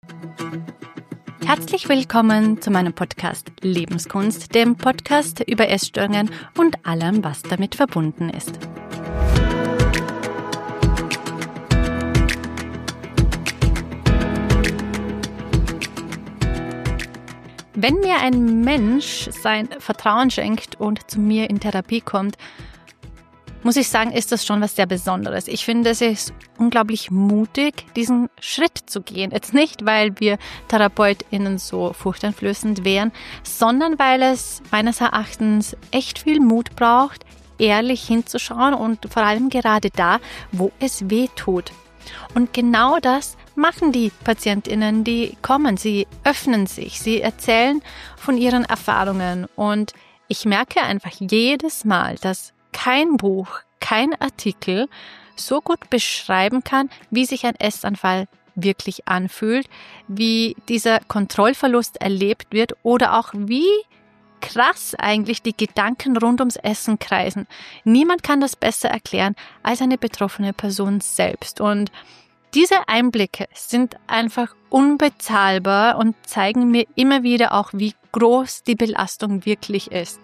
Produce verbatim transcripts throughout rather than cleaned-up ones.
Herzlich willkommen zu meinem Podcast Lebenskunst, dem Podcast über Essstörungen und allem, was damit verbunden ist. Wenn mir ein Mensch sein Vertrauen schenkt und zu mir in Therapie kommt, muss ich sagen, ist das schon was sehr Besonderes. Ich finde, es ist unglaublich mutig, diesen Schritt zu gehen. Jetzt nicht, weil wir TherapeutInnen so furchteinflößend wären, sondern weil es meines Erachtens echt viel Mut braucht, ehrlich hinzuschauen und vor allem gerade da, wo es weh tut. Und genau das machen die PatientInnen, die kommen. Sie öffnen sich, sie erzählen von ihren Erfahrungen. Und ich merke einfach jedes Mal, dass kein Buch, kein Artikel so gut beschreiben kann, wie sich ein Essanfall wirklich anfühlt, wie dieser Kontrollverlust erlebt wird oder auch wie krass eigentlich die Gedanken rund ums Essen kreisen. Niemand kann das besser erklären als eine betroffene Person selbst. Und diese Einblicke sind einfach unbezahlbar und zeigen mir immer wieder auch, wie groß die Belastung wirklich ist.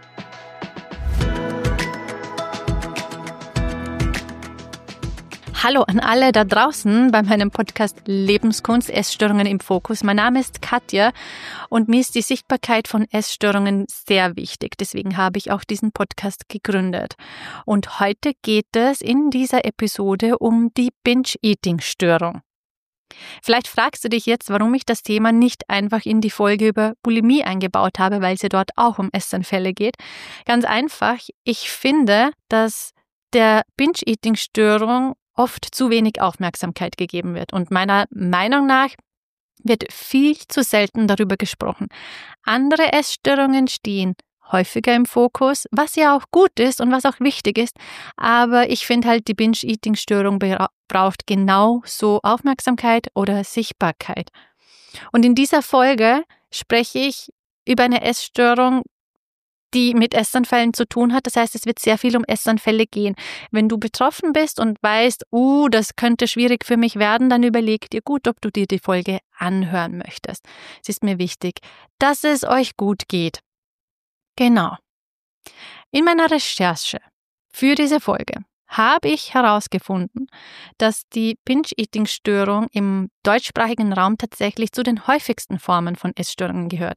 Hallo an alle da draußen bei meinem Podcast Lebenskunst, Essstörungen im Fokus. Mein Name ist Katja und mir ist die Sichtbarkeit von Essstörungen sehr wichtig. Deswegen habe ich auch diesen Podcast gegründet. Und heute geht es in dieser Episode um die Binge-Eating-Störung. Vielleicht fragst du dich jetzt, warum ich das Thema nicht einfach in die Folge über Bulimie eingebaut habe, weil es ja dort auch um Essanfälle geht. Ganz einfach, ich finde, dass der Binge-Eating-Störung oft zu wenig Aufmerksamkeit gegeben wird. Und meiner Meinung nach wird viel zu selten darüber gesprochen. Andere Essstörungen stehen häufiger im Fokus, was ja auch gut ist und was auch wichtig ist. Aber ich finde halt, die Binge-Eating-Störung bra- braucht genauso Aufmerksamkeit oder Sichtbarkeit. Und in dieser Folge spreche ich über eine Essstörung, die mit Essanfällen zu tun hat. Das heißt, es wird sehr viel um Essanfälle gehen. Wenn du betroffen bist und weißt, uh, das könnte schwierig für mich werden, dann überleg dir gut, ob du dir die Folge anhören möchtest. Es ist mir wichtig, dass es euch gut geht. Genau. In meiner Recherche für diese Folge habe ich herausgefunden, dass die Binge-Eating-Störung im deutschsprachigen Raum tatsächlich zu den häufigsten Formen von Essstörungen gehört.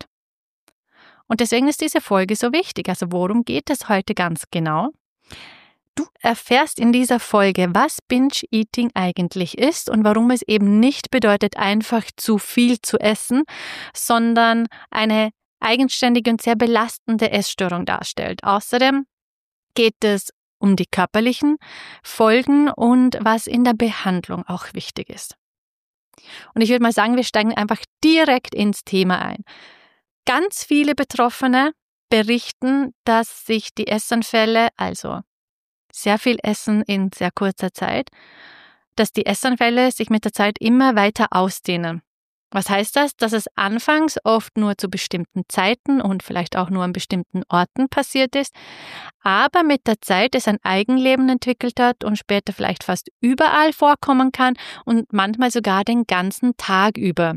Und deswegen ist diese Folge so wichtig. Also worum geht es heute ganz genau? Du erfährst in dieser Folge, was Binge-Eating eigentlich ist und warum es eben nicht bedeutet, einfach zu viel zu essen, sondern eine eigenständige und sehr belastende Essstörung darstellt. Außerdem geht es um die körperlichen Folgen und was in der Behandlung auch wichtig ist. Und ich würde mal sagen, wir steigen einfach direkt ins Thema ein. Ganz viele Betroffene berichten, dass sich die Essanfälle, also sehr viel Essen in sehr kurzer Zeit, dass die Essanfälle sich mit der Zeit immer weiter ausdehnen. Was heißt das? Dass es anfangs oft nur zu bestimmten Zeiten und vielleicht auch nur an bestimmten Orten passiert ist, aber mit der Zeit es ein Eigenleben entwickelt hat und später vielleicht fast überall vorkommen kann und manchmal sogar den ganzen Tag über.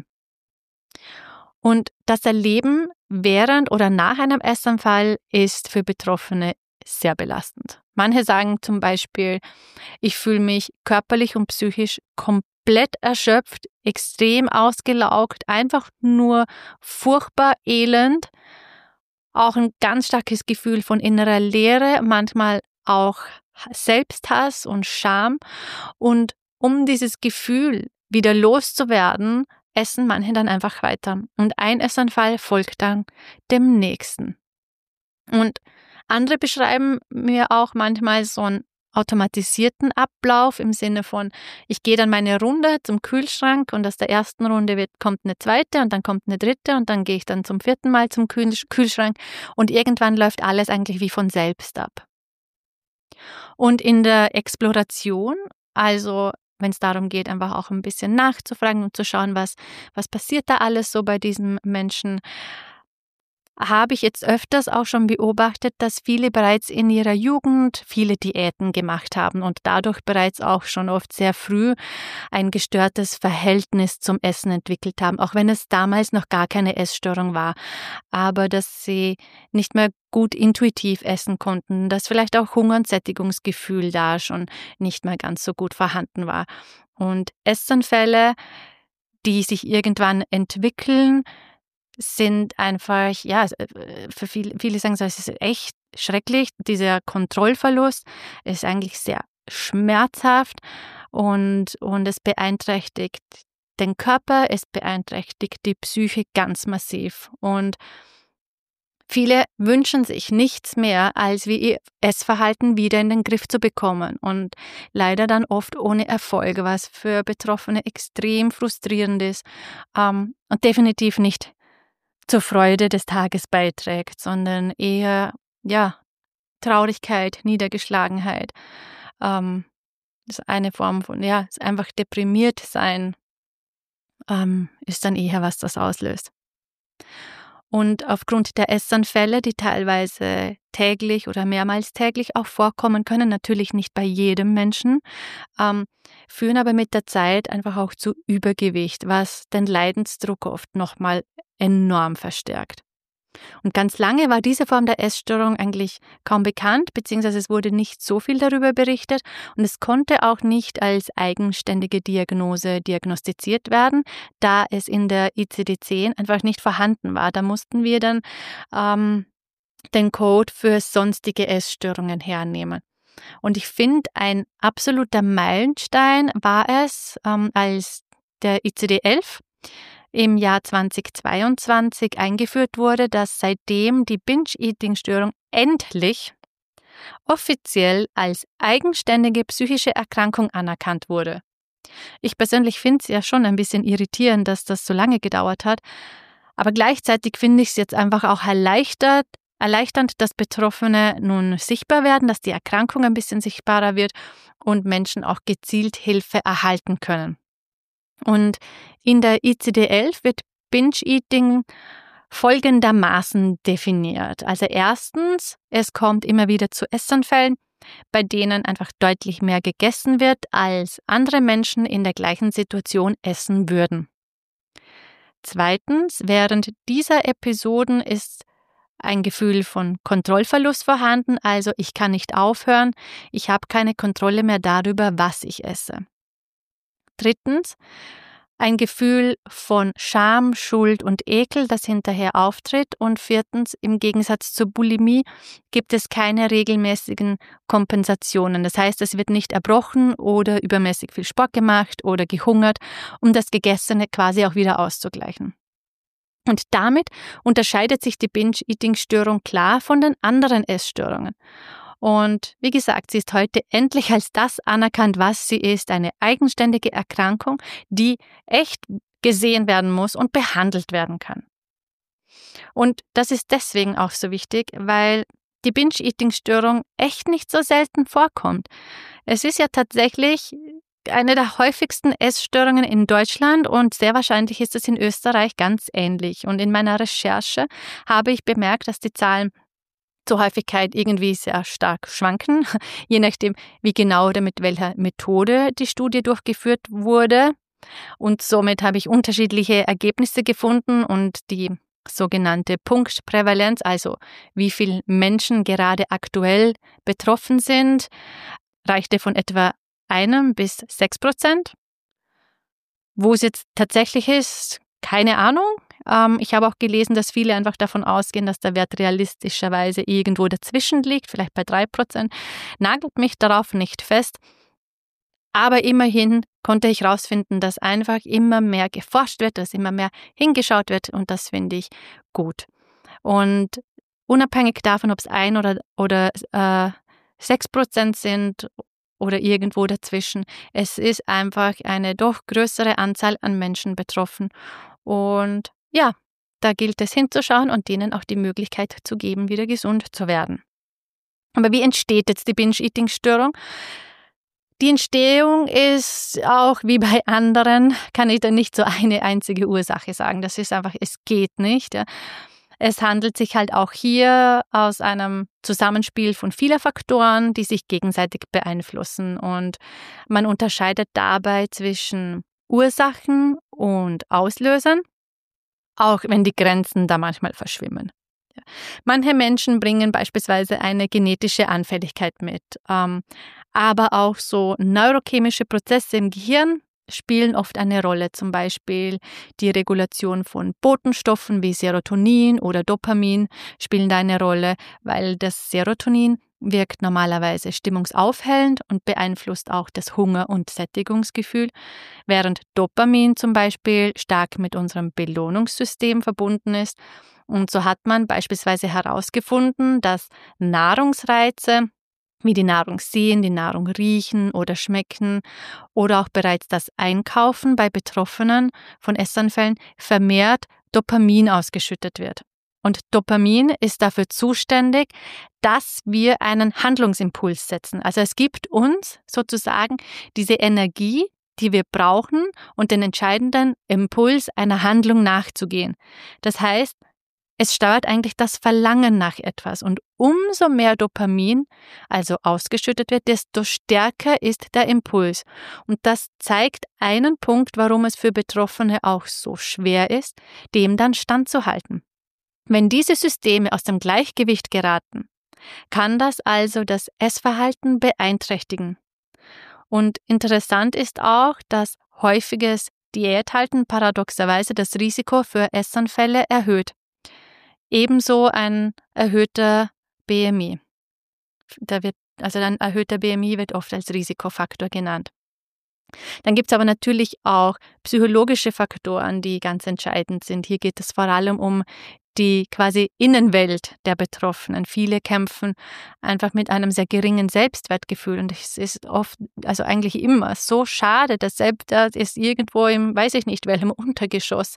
Und das Erleben während oder nach einem Essanfall ist für Betroffene sehr belastend. Manche sagen zum Beispiel, ich fühle mich körperlich und psychisch komplett erschöpft, extrem ausgelaugt, einfach nur furchtbar elend. Auch ein ganz starkes Gefühl von innerer Leere, manchmal auch Selbsthass und Scham. Und um dieses Gefühl wieder loszuwerden, essen manche dann einfach weiter. Und ein Essanfall folgt dann dem nächsten. Und andere beschreiben mir auch manchmal so einen automatisierten Ablauf im Sinne von, ich gehe dann meine Runde zum Kühlschrank und aus der ersten Runde wird, kommt eine zweite und dann kommt eine dritte und dann gehe ich dann zum vierten Mal zum Kühl- Kühlschrank und irgendwann läuft alles eigentlich wie von selbst ab. Und in der Exploration, also wenn es darum geht, einfach auch ein bisschen nachzufragen und zu schauen, was, was passiert da alles so bei diesem Menschen, habe ich jetzt öfters auch schon beobachtet, dass viele bereits in ihrer Jugend viele Diäten gemacht haben und dadurch bereits auch schon oft sehr früh ein gestörtes Verhältnis zum Essen entwickelt haben, auch wenn es damals noch gar keine Essstörung war, aber dass sie nicht mehr gut intuitiv essen konnten, dass vielleicht auch Hunger- und Sättigungsgefühl da schon nicht mehr ganz so gut vorhanden war. Und Essanfälle, die sich irgendwann entwickeln, sind einfach, ja, für viele, viele sagen so, es ist echt schrecklich. Dieser Kontrollverlust ist eigentlich sehr schmerzhaft und, und es beeinträchtigt den Körper, es beeinträchtigt die Psyche ganz massiv. Und viele wünschen sich nichts mehr, als wie ihr Essverhalten wieder in den Griff zu bekommen und leider dann oft ohne Erfolg, was für Betroffene extrem frustrierend ist ähm, und definitiv nicht zur Freude des Tages beiträgt, sondern eher, ja, Traurigkeit, Niedergeschlagenheit. Ähm, das ist eine Form von, ja, ist einfach deprimiert sein, ähm, ist dann eher, was das auslöst. Und aufgrund der Essanfälle, die teilweise täglich oder mehrmals täglich auch vorkommen können, natürlich nicht bei jedem Menschen, ähm, führen aber mit der Zeit einfach auch zu Übergewicht, was den Leidensdruck oft nochmal enorm verstärkt. Und ganz lange war diese Form der Essstörung eigentlich kaum bekannt, beziehungsweise es wurde nicht so viel darüber berichtet und es konnte auch nicht als eigenständige Diagnose diagnostiziert werden, da es in der I C D zehn einfach nicht vorhanden war. Da mussten wir dann ähm, den Code für sonstige Essstörungen hernehmen. Und ich finde, ein absoluter Meilenstein war es, ähm, als der I C D elf im Jahr zweitausendzweiundzwanzig eingeführt wurde, dass seitdem die Binge-Eating-Störung endlich offiziell als eigenständige psychische Erkrankung anerkannt wurde. Ich persönlich finde es ja schon ein bisschen irritierend, dass das so lange gedauert hat, aber gleichzeitig finde ich es jetzt einfach auch erleichtert, erleichternd, dass Betroffene nun sichtbar werden, dass die Erkrankung ein bisschen sichtbarer wird und Menschen auch gezielt Hilfe erhalten können. Und in der I C D elf wird Binge-Eating folgendermaßen definiert. Also erstens, es kommt immer wieder zu Essanfällen, bei denen einfach deutlich mehr gegessen wird, als andere Menschen in der gleichen Situation essen würden. Zweitens, während dieser Episoden ist ein Gefühl von Kontrollverlust vorhanden, also ich kann nicht aufhören, ich habe keine Kontrolle mehr darüber, was ich esse. Drittens, ein Gefühl von Scham, Schuld und Ekel, das hinterher auftritt. Und viertens, im Gegensatz zur Bulimie gibt es keine regelmäßigen Kompensationen. Das heißt, es wird nicht erbrochen oder übermäßig viel Sport gemacht oder gehungert, um das Gegessene quasi auch wieder auszugleichen. Und damit unterscheidet sich die Binge-Eating-Störung klar von den anderen Essstörungen. Und wie gesagt, sie ist heute endlich als das anerkannt, was sie ist, eine eigenständige Erkrankung, die echt gesehen werden muss und behandelt werden kann. Und das ist deswegen auch so wichtig, weil die Binge-Eating-Störung echt nicht so selten vorkommt. Es ist ja tatsächlich eine der häufigsten Essstörungen in Deutschland und sehr wahrscheinlich ist es in Österreich ganz ähnlich. Und in meiner Recherche habe ich bemerkt, dass die Zahlen zur Häufigkeit irgendwie sehr stark schwanken, je nachdem, wie genau oder mit welcher Methode die Studie durchgeführt wurde. Und somit habe ich unterschiedliche Ergebnisse gefunden und die sogenannte Punktprävalenz, also wie viele Menschen gerade aktuell betroffen sind, reichte von etwa einem bis sechs Prozent. Wo es jetzt tatsächlich ist, keine Ahnung. Ähm, ich habe auch gelesen, dass viele einfach davon ausgehen, dass der Wert realistischerweise irgendwo dazwischen liegt, vielleicht bei drei Prozent. Nagelt mich darauf nicht fest. Aber immerhin konnte ich herausfinden, dass einfach immer mehr geforscht wird, dass immer mehr hingeschaut wird und das finde ich gut. Und unabhängig davon, ob es ein oder, oder äh, sechs Prozent sind oder irgendwo dazwischen, es ist einfach eine doch größere Anzahl an Menschen betroffen. Und ja, da gilt es hinzuschauen und denen auch die Möglichkeit zu geben, wieder gesund zu werden. Aber wie entsteht jetzt die Binge-Eating-Störung? Die Entstehung ist auch wie bei anderen, kann ich da nicht so eine einzige Ursache sagen. Das ist einfach, es geht nicht. Ja. Es handelt sich halt auch hier aus einem Zusammenspiel von vielen Faktoren, die sich gegenseitig beeinflussen. Und man unterscheidet dabei zwischen Ursachen und Auslösern, auch wenn die Grenzen da manchmal verschwimmen. Manche Menschen bringen beispielsweise eine genetische Anfälligkeit mit, ähm, aber auch so neurochemische Prozesse im Gehirn spielen oft eine Rolle, zum Beispiel die Regulation von Botenstoffen wie Serotonin oder Dopamin spielen da eine Rolle, weil das Serotonin wirkt normalerweise stimmungsaufhellend und beeinflusst auch das Hunger- und Sättigungsgefühl, während Dopamin zum Beispiel stark mit unserem Belohnungssystem verbunden ist. Und so hat man beispielsweise herausgefunden, dass Nahrungsreize wie die Nahrung sehen, die Nahrung riechen oder schmecken oder auch bereits das Einkaufen bei Betroffenen von Essanfällen vermehrt Dopamin ausgeschüttet wird. Und Dopamin ist dafür zuständig, dass wir einen Handlungsimpuls setzen. Also es gibt uns sozusagen diese Energie, die wir brauchen, und den entscheidenden Impuls einer Handlung nachzugehen. Das heißt, es steuert eigentlich das Verlangen nach etwas. Und umso mehr Dopamin also ausgeschüttet wird, desto stärker ist der Impuls. Und das zeigt einen Punkt, warum es für Betroffene auch so schwer ist, dem dann standzuhalten. Wenn diese Systeme aus dem Gleichgewicht geraten, kann das also das Essverhalten beeinträchtigen. Und interessant ist auch, dass häufiges Diäthalten paradoxerweise das Risiko für Essanfälle erhöht. Ebenso ein erhöhter B M I. Da wird, also ein erhöhter B M I wird oft als Risikofaktor genannt. Dann gibt es aber natürlich auch psychologische Faktoren, die ganz entscheidend sind. Hier geht es vor allem um die quasi Innenwelt der Betroffenen. Viele kämpfen einfach mit einem sehr geringen Selbstwertgefühl und es ist oft, also eigentlich immer so schade, das Selbstwert ist irgendwo im, weiß ich nicht welchem Untergeschoss.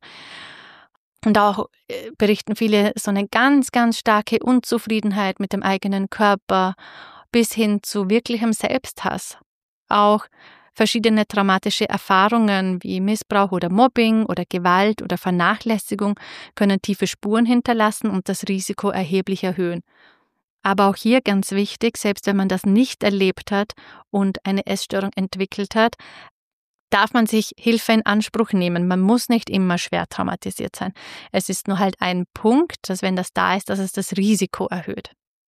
Und auch äh, berichten viele so eine ganz, ganz starke Unzufriedenheit mit dem eigenen Körper bis hin zu wirklichem Selbsthass. Auch verschiedene traumatische Erfahrungen wie Missbrauch oder Mobbing oder Gewalt oder Vernachlässigung können tiefe Spuren hinterlassen und das Risiko erheblich erhöhen. Aber auch hier ganz wichtig, selbst wenn man das nicht erlebt hat und eine Essstörung entwickelt hat, darf man sich Hilfe in Anspruch nehmen. Man muss nicht immer schwer traumatisiert sein. Es ist nur halt ein Punkt, dass wenn das da ist, dass es das Risiko erhöht.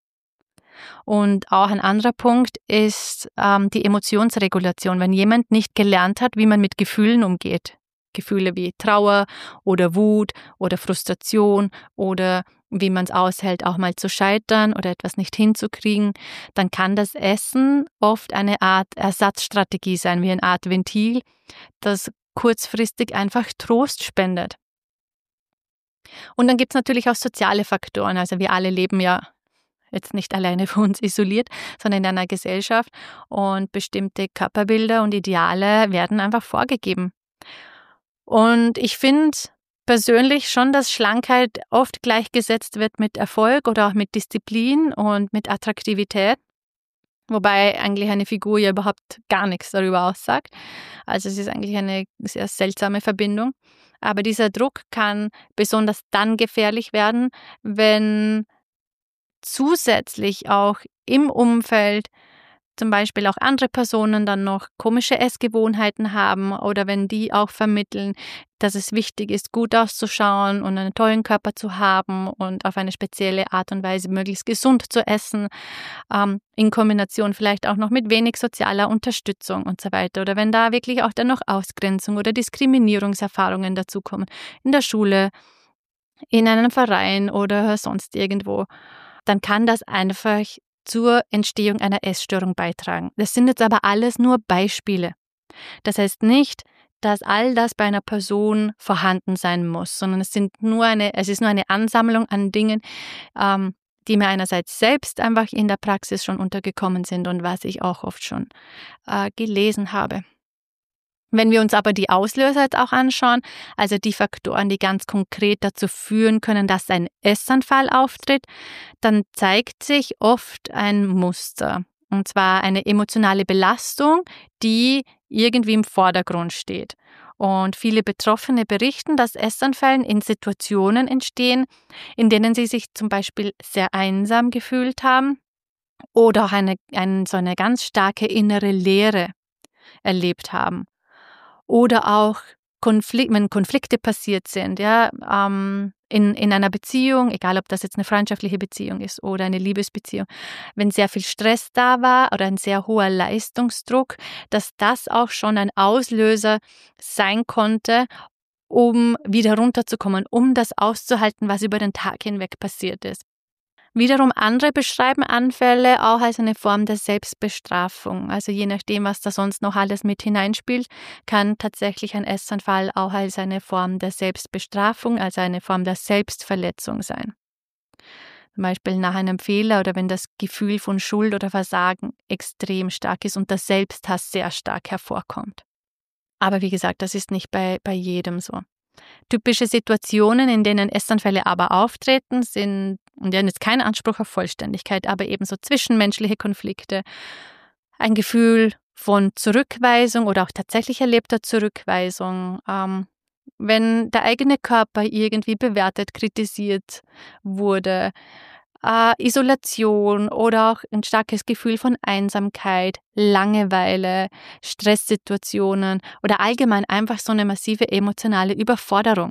Und auch ein anderer Punkt ist ähm, die Emotionsregulation. Wenn jemand nicht gelernt hat, wie man mit Gefühlen umgeht, Gefühle wie Trauer oder Wut oder Frustration oder wie man es aushält, auch mal zu scheitern oder etwas nicht hinzukriegen, dann kann das Essen oft eine Art Ersatzstrategie sein, wie eine Art Ventil, das kurzfristig einfach Trost spendet. Und dann gibt es natürlich auch soziale Faktoren. Also wir alle leben ja jetzt nicht alleine für uns isoliert, sondern in einer Gesellschaft und bestimmte Körperbilder und Ideale werden einfach vorgegeben. Und ich finde persönlich schon, dass Schlankheit oft gleichgesetzt wird mit Erfolg oder auch mit Disziplin und mit Attraktivität, wobei eigentlich eine Figur ja überhaupt gar nichts darüber aussagt. Also es ist eigentlich eine sehr seltsame Verbindung. Aber dieser Druck kann besonders dann gefährlich werden, wenn zusätzlich auch im Umfeld zum Beispiel auch andere Personen dann noch komische Essgewohnheiten haben oder wenn die auch vermitteln, dass es wichtig ist, gut auszuschauen und einen tollen Körper zu haben und auf eine spezielle Art und Weise möglichst gesund zu essen, ähm, in Kombination vielleicht auch noch mit wenig sozialer Unterstützung und so weiter. Oder wenn da wirklich auch dann noch Ausgrenzung oder Diskriminierungserfahrungen dazukommen, in der Schule, in einem Verein oder sonst irgendwo, dann kann das einfach zur Entstehung einer Essstörung beitragen. Das sind jetzt aber alles nur Beispiele. Das heißt nicht, dass all das bei einer Person vorhanden sein muss, sondern es sind nur eine, es ist nur eine Ansammlung an Dingen, ähm, die mir einerseits selbst einfach in der Praxis schon untergekommen sind und was ich auch oft schon äh, gelesen habe. Wenn wir uns aber die Auslöser jetzt auch anschauen, also die Faktoren, die ganz konkret dazu führen können, dass ein Essanfall auftritt, dann zeigt sich oft ein Muster. Und zwar eine emotionale Belastung, die irgendwie im Vordergrund steht. Und viele Betroffene berichten, dass Essanfällen in Situationen entstehen, in denen sie sich zum Beispiel sehr einsam gefühlt haben oder auch eine, eine, so eine ganz starke innere Leere erlebt haben. Oder auch Konflikt, wenn Konflikte passiert sind, ja, ähm, in, in einer Beziehung, egal ob das jetzt eine freundschaftliche Beziehung ist oder eine Liebesbeziehung, wenn sehr viel Stress da war oder ein sehr hoher Leistungsdruck, dass das auch schon ein Auslöser sein konnte, um wieder runterzukommen, um das auszuhalten, was über den Tag hinweg passiert ist. Wiederum andere beschreiben Anfälle auch als eine Form der Selbstbestrafung. Also je nachdem, was da sonst noch alles mit hineinspielt, kann tatsächlich ein Essanfall auch als eine Form der Selbstbestrafung, also eine Form der Selbstverletzung sein. Zum Beispiel nach einem Fehler oder wenn das Gefühl von Schuld oder Versagen extrem stark ist und der Selbsthass sehr stark hervorkommt. Aber wie gesagt, das ist nicht bei, bei jedem so. Typische Situationen, in denen Essanfälle aber auftreten, sind, und die haben jetzt keinen Anspruch auf Vollständigkeit, aber ebenso zwischenmenschliche Konflikte, ein Gefühl von Zurückweisung oder auch tatsächlich erlebter Zurückweisung, ähm, wenn der eigene Körper irgendwie bewertet, kritisiert wurde, äh, Isolation oder auch ein starkes Gefühl von Einsamkeit, Langeweile, Stresssituationen oder allgemein einfach so eine massive emotionale Überforderung.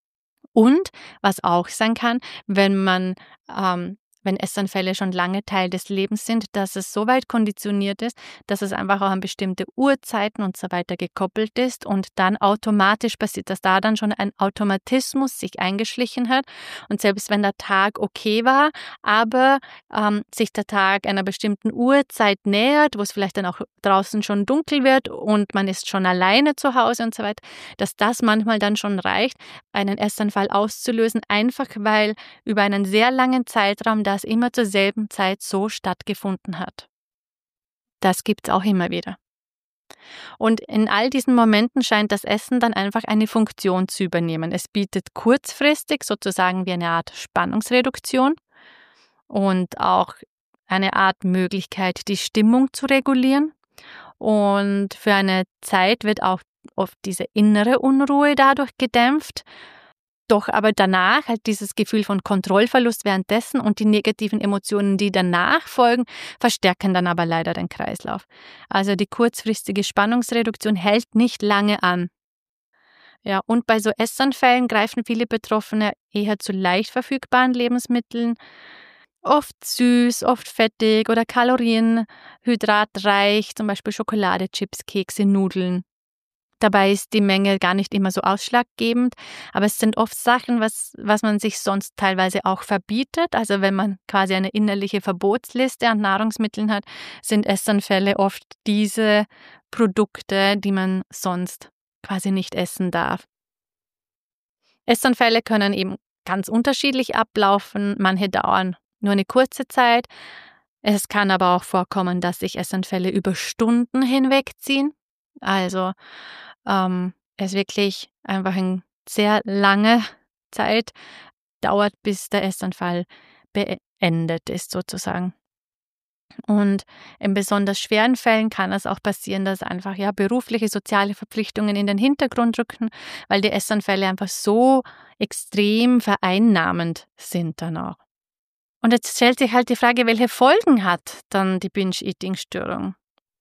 Und was auch sein kann, wenn man, ähm, wenn Essanfälle schon lange Teil des Lebens sind, dass es so weit konditioniert ist, dass es einfach auch an bestimmte Uhrzeiten und so weiter gekoppelt ist und dann automatisch passiert, dass da dann schon ein Automatismus sich eingeschlichen hat. Und selbst wenn der Tag okay war, aber ähm, sich der Tag einer bestimmten Uhrzeit nähert, wo es vielleicht dann auch draußen schon dunkel wird und man ist schon alleine zu Hause und so weiter, dass das manchmal dann schon reicht, einen Essanfall auszulösen, einfach weil über einen sehr langen Zeitraum das immer zur selben Zeit so stattgefunden hat. Das gibt es auch immer wieder. Und in all diesen Momenten scheint das Essen dann einfach eine Funktion zu übernehmen. Es bietet kurzfristig sozusagen wie eine Art Spannungsreduktion und auch eine Art Möglichkeit, die Stimmung zu regulieren. Und für eine Zeit wird auch oft diese innere Unruhe dadurch gedämpft. Doch aber danach halt dieses Gefühl von Kontrollverlust währenddessen und die negativen Emotionen, die danach folgen, verstärken dann aber leider den Kreislauf. Also die kurzfristige Spannungsreduktion hält nicht lange an. Ja, und bei so Essanfällen greifen viele Betroffene eher zu leicht verfügbaren Lebensmitteln, oft süß, oft fettig oder kalorienhydratreich, zum Beispiel Schokolade, Chips, Kekse, Nudeln. Dabei ist die Menge gar nicht immer so ausschlaggebend, aber es sind oft Sachen, was, was man sich sonst teilweise auch verbietet. Also wenn man quasi eine innerliche Verbotsliste an Nahrungsmitteln hat, sind Essanfälle oft diese Produkte, die man sonst quasi nicht essen darf. Essanfälle können eben ganz unterschiedlich ablaufen, manche dauern nur eine kurze Zeit. Es kann aber auch vorkommen, dass sich Essanfälle über Stunden hinwegziehen. Also ähm, es wirklich einfach eine sehr lange Zeit dauert, bis der Essanfall beendet ist sozusagen. Und in besonders schweren Fällen kann es auch passieren, dass einfach ja berufliche, soziale Verpflichtungen in den Hintergrund rücken, weil die Essanfälle einfach so extrem vereinnahmend sind dann auch. Und jetzt stellt sich halt die Frage, welche Folgen hat dann die Binge-Eating-Störung?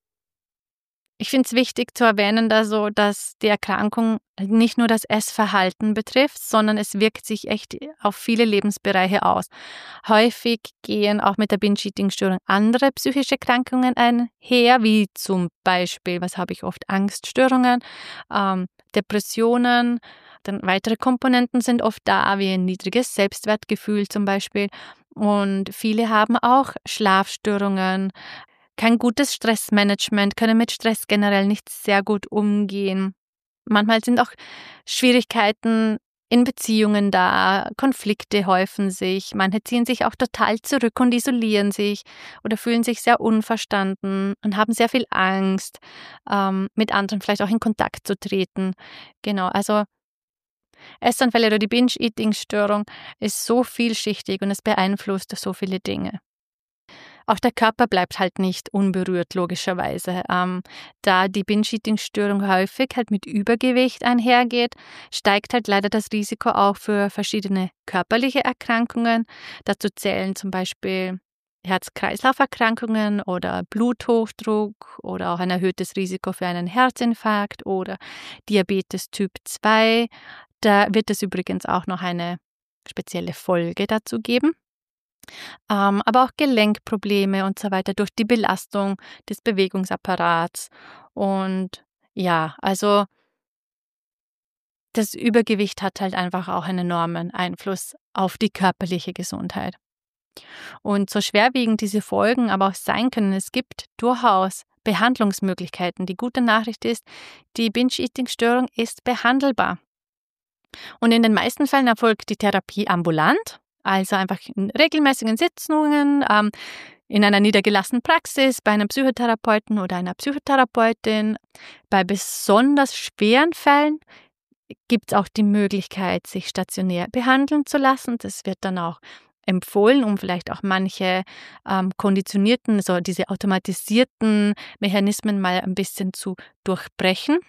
Ich finde es wichtig zu erwähnen, also, dass die Erkrankung nicht nur das Essverhalten betrifft, sondern es wirkt sich echt auf viele Lebensbereiche aus. Häufig gehen auch mit der Binge-Eating-Störung andere psychische Erkrankungen einher, wie zum Beispiel, was habe ich oft, Angststörungen, ähm, Depressionen. Dann weitere Komponenten sind oft da, wie ein niedriges Selbstwertgefühl zum Beispiel. Und viele haben auch Schlafstörungen, kein gutes Stressmanagement, können mit Stress generell nicht sehr gut umgehen. Manchmal sind auch Schwierigkeiten in Beziehungen da, Konflikte häufen sich, manche ziehen sich auch total zurück und isolieren sich oder fühlen sich sehr unverstanden und haben sehr viel Angst, ähm, mit anderen vielleicht auch in Kontakt zu treten. Genau, also Essanfälle oder die Binge-Eating-Störung ist so vielschichtig und es beeinflusst so viele Dinge. Auch der Körper bleibt halt nicht unberührt, logischerweise. Ähm, da die Binge-Eating-Störung häufig halt mit Übergewicht einhergeht, steigt halt leider das Risiko auch für verschiedene körperliche Erkrankungen. Dazu zählen zum Beispiel Herz-Kreislauf-Erkrankungen oder Bluthochdruck oder auch ein erhöhtes Risiko für einen Herzinfarkt oder Diabetes Typ zwei. Da wird es übrigens auch noch eine spezielle Folge dazu geben. Ähm, aber auch Gelenkprobleme und so weiter durch die Belastung des Bewegungsapparats. Und ja, also das Übergewicht hat halt einfach auch einen enormen Einfluss auf die körperliche Gesundheit. Und so schwerwiegend diese Folgen aber auch sein können, es gibt durchaus Behandlungsmöglichkeiten. Die gute Nachricht ist, die Binge-Eating-Störung ist behandelbar. Und in den meisten Fällen erfolgt die Therapie ambulant, also einfach in regelmäßigen Sitzungen, ähm, in einer niedergelassenen Praxis, bei einem Psychotherapeuten oder einer Psychotherapeutin. Bei besonders schweren Fällen gibt es auch die Möglichkeit, sich stationär behandeln zu lassen. Das wird dann auch empfohlen, um vielleicht auch manche ähm, konditionierten, so diese automatisierten Mechanismen mal ein bisschen zu durchbrechen.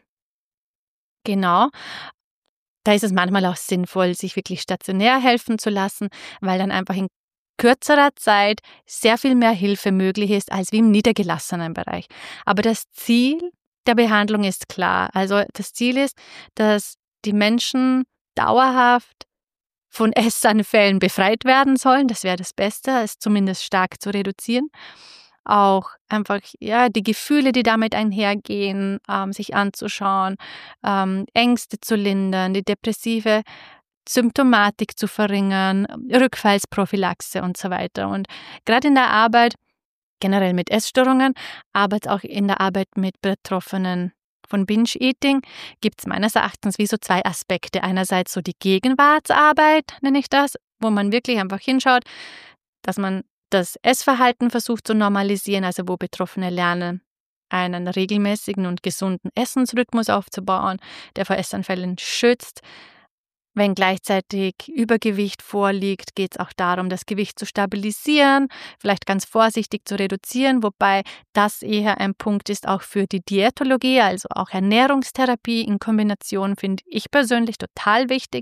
Genau. Da ist es manchmal auch sinnvoll, sich wirklich stationär helfen zu lassen, weil dann einfach in kürzerer Zeit sehr viel mehr Hilfe möglich ist als wie im niedergelassenen Bereich. Aber das Ziel der Behandlung ist klar. Also das Ziel ist, dass die Menschen dauerhaft von Essanfällen befreit werden sollen. Das wäre das Beste, es zumindest stark zu reduzieren. Auch einfach ja die Gefühle, die damit einhergehen, ähm, sich anzuschauen, ähm, Ängste zu lindern, die depressive Symptomatik zu verringern, Rückfallsprophylaxe und so weiter. Und gerade in der Arbeit, generell mit Essstörungen, aber auch in der Arbeit mit Betroffenen von Binge-Eating gibt es meines Erachtens wie so zwei Aspekte. Einerseits so die Gegenwartsarbeit, nenne ich das, wo man wirklich einfach hinschaut, dass man das Essverhalten versucht zu normalisieren, also wo Betroffene lernen, einen regelmäßigen und gesunden Essensrhythmus aufzubauen, der vor Essanfällen schützt. Wenn gleichzeitig Übergewicht vorliegt, geht es auch darum, das Gewicht zu stabilisieren, vielleicht ganz vorsichtig zu reduzieren, wobei das eher ein Punkt ist auch für die Diätologie, also auch Ernährungstherapie in Kombination finde ich persönlich total wichtig,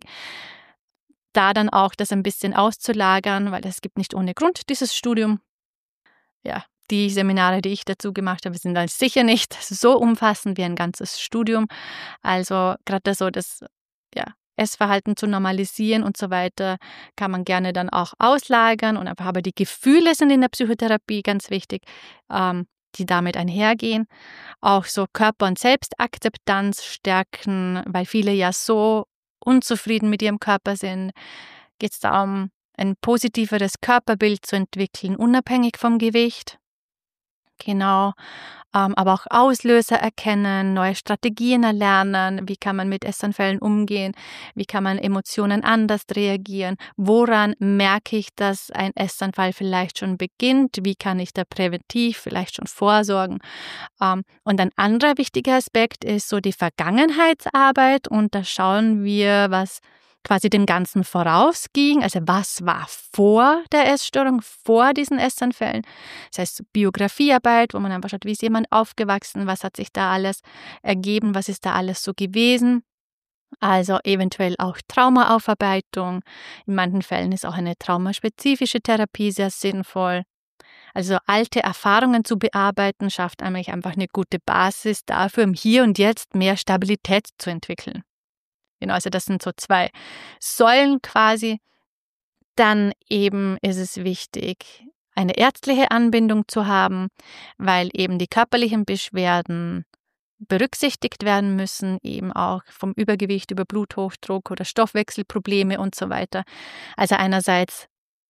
da dann auch das ein bisschen auszulagern, weil es gibt nicht ohne Grund dieses Studium. Ja, die Seminare, die ich dazu gemacht habe, sind dann sicher nicht so umfassend wie ein ganzes Studium. Also gerade so das ja, Essverhalten zu normalisieren und so weiter, kann man gerne dann auch auslagern. Und einfach, aber die Gefühle sind in der Psychotherapie ganz wichtig, ähm, die damit einhergehen. Auch so Körper- und Selbstakzeptanz stärken, weil viele ja so unzufrieden mit ihrem Körper sind. Geht es darum, ein positiveres Körperbild zu entwickeln, unabhängig vom Gewicht. Genau, ähm, aber auch Auslöser erkennen, neue Strategien erlernen, wie kann man mit Essanfällen umgehen, wie kann man Emotionen anders reagieren, woran merke ich, dass ein Essanfall vielleicht schon beginnt, wie kann ich da präventiv vielleicht schon vorsorgen. Ähm, und ein anderer wichtiger Aspekt ist so die Vergangenheitsarbeit und da schauen wir, was quasi dem Ganzen vorausging, also was war vor der Essstörung, vor diesen Essanfällen. Das heißt Biografiearbeit, wo man einfach schaut, wie ist jemand aufgewachsen, was hat sich da alles ergeben, was ist da alles so gewesen. Also eventuell auch Traumaaufarbeitung. In manchen Fällen ist auch eine traumaspezifische Therapie sehr sinnvoll. Also alte Erfahrungen zu bearbeiten, schafft eigentlich einfach eine gute Basis dafür, im Hier und Jetzt mehr Stabilität zu entwickeln. Genau, also das sind so zwei Säulen quasi. Dann eben ist es wichtig, eine ärztliche Anbindung zu haben, weil eben die körperlichen Beschwerden berücksichtigt werden müssen, eben auch vom Übergewicht über Bluthochdruck oder Stoffwechselprobleme und so weiter. Also einerseits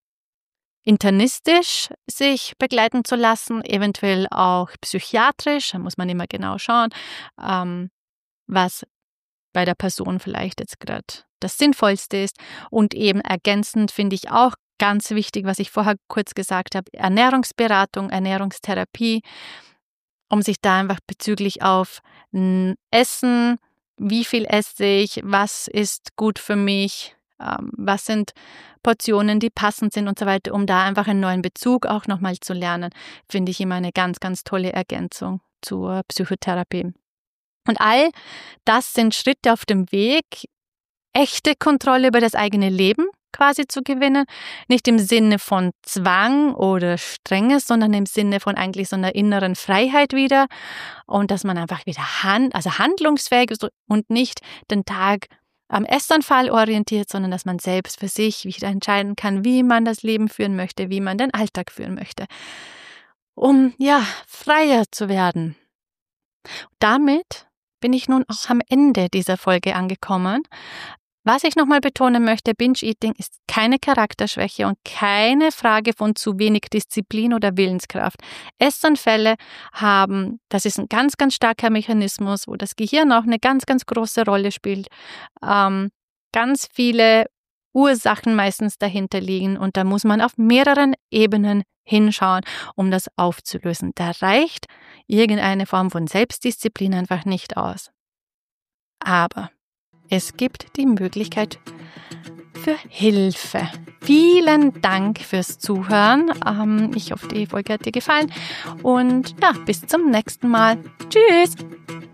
internistisch sich begleiten zu lassen, eventuell auch psychiatrisch, da muss man immer genau schauen, ähm, was bei der Person vielleicht jetzt gerade das Sinnvollste ist. Und eben ergänzend finde ich auch ganz wichtig, was ich vorher kurz gesagt habe, Ernährungsberatung, Ernährungstherapie, um sich da einfach bezüglich auf Essen, wie viel esse ich, was ist gut für mich, ähm, was sind Portionen, die passend sind und so weiter, um da einfach einen neuen Bezug auch nochmal zu lernen, finde ich immer eine ganz, ganz tolle Ergänzung zur Psychotherapie. Und all das sind Schritte auf dem Weg, echte Kontrolle über das eigene Leben quasi zu gewinnen. Nicht im Sinne von Zwang oder Strenge, sondern im Sinne von eigentlich so einer inneren Freiheit wieder. Und dass man einfach wieder hand, also handlungsfähig ist und nicht den Tag am Essanfall orientiert, sondern dass man selbst für sich wieder entscheiden kann, wie man das Leben führen möchte, wie man den Alltag führen möchte. Um, ja, freier zu werden. Damit bin ich nun auch am Ende dieser Folge angekommen. Was ich nochmal betonen möchte, Binge-Eating ist keine Charakterschwäche und keine Frage von zu wenig Disziplin oder Willenskraft. Essanfälle haben, das ist ein ganz, ganz starker Mechanismus, wo das Gehirn auch eine ganz, ganz große Rolle spielt. Ähm, ganz viele Ursachen meistens dahinter liegen und da muss man auf mehreren Ebenen hinschauen, um das aufzulösen. Da reicht irgendeine Form von Selbstdisziplin einfach nicht aus. Aber es gibt die Möglichkeit für Hilfe. Vielen Dank fürs Zuhören. Ähm, ich hoffe, die Folge hat dir gefallen. Und ja, bis zum nächsten Mal. Tschüss!